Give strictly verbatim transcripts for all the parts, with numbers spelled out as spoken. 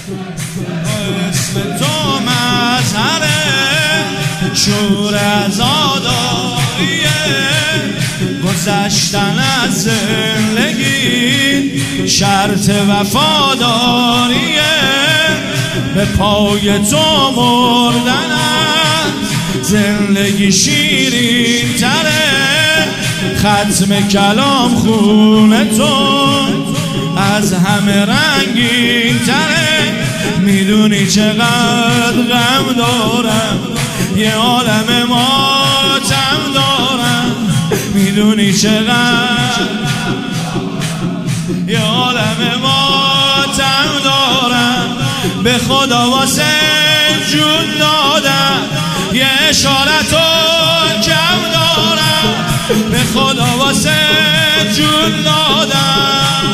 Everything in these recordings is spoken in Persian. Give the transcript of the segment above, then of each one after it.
اسم تو مظهره شور عزاداریه، گذشتن از زندگی شرط وفاداریه، به پای تو مردن از زندگی شیرین تره، ختم کلام خون تو از همه رنگین تره. میدونی چقدر غم دارم، یه عالم ماتم دارم، میدونی چقدر یه عالم ماتم دارم، به خدا واسه جون دادم یه اشارتو کم دارم، به خدا واسه جون دادم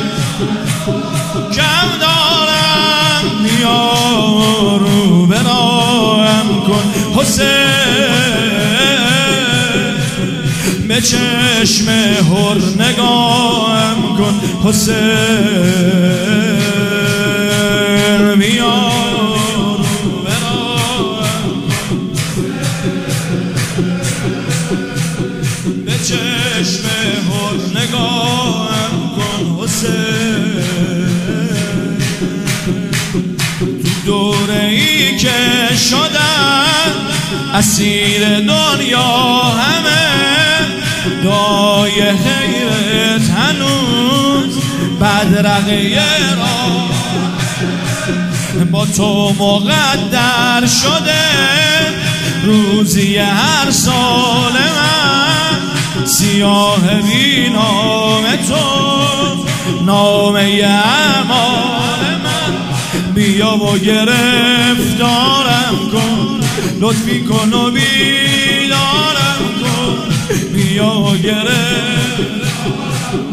کم دارم. بیا رو به راهم کن حسین، به چشم هر نگاهم کن حسین، بیا رو به راهم کن، به چشم هر نگاهم کن حسین. دوره ای که شدن اسیر دنیا همه، دعای خیرت هنوز بدرقه را با تو مقدر شده. روزی هر سال من سیاه بی نام تو، نامه اعمال من. بیا و گرفتارم کن، لطفی کن و بیدارم کن، بیا و گرفتارم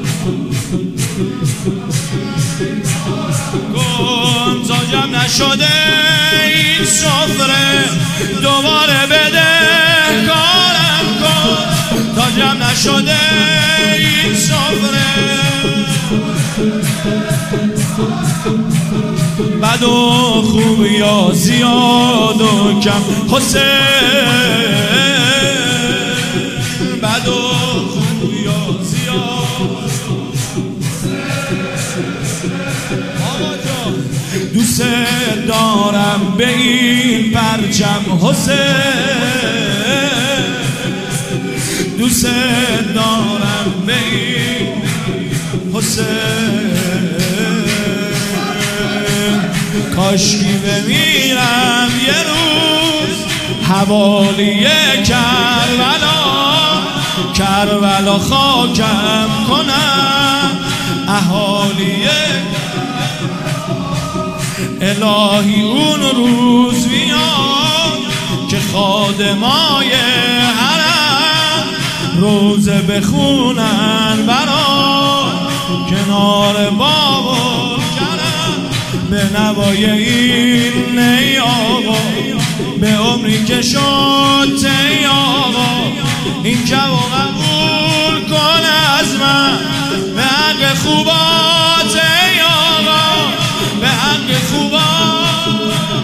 کن. تا جمع نشده این سفره دوباره بده کارم کن، تا جمع نشده این سفره بد و خوب یا زیاد و کم حسین، بد و خوب یا زیاد. آقا جان دوست دارم به این پرچم حسین، دوست دارم به این حسین. کاشکی بمیرم یه روز حوالی کربلا، کربلا خاکم کنم اهالی. الهی اون روز بیاد که خادمای حرم روزه بخونن برای کنار باب و کرم، به نوای این نی آقا، به عمری که شد تی آقا. این که و قبول کن از من به حق خوبات ای آقا، به حق خوبات.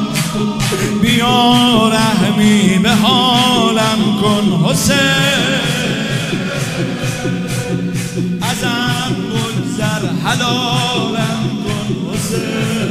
بیا رحمی به حالم کن حسین، ازم بگذر حلالم کن حسین.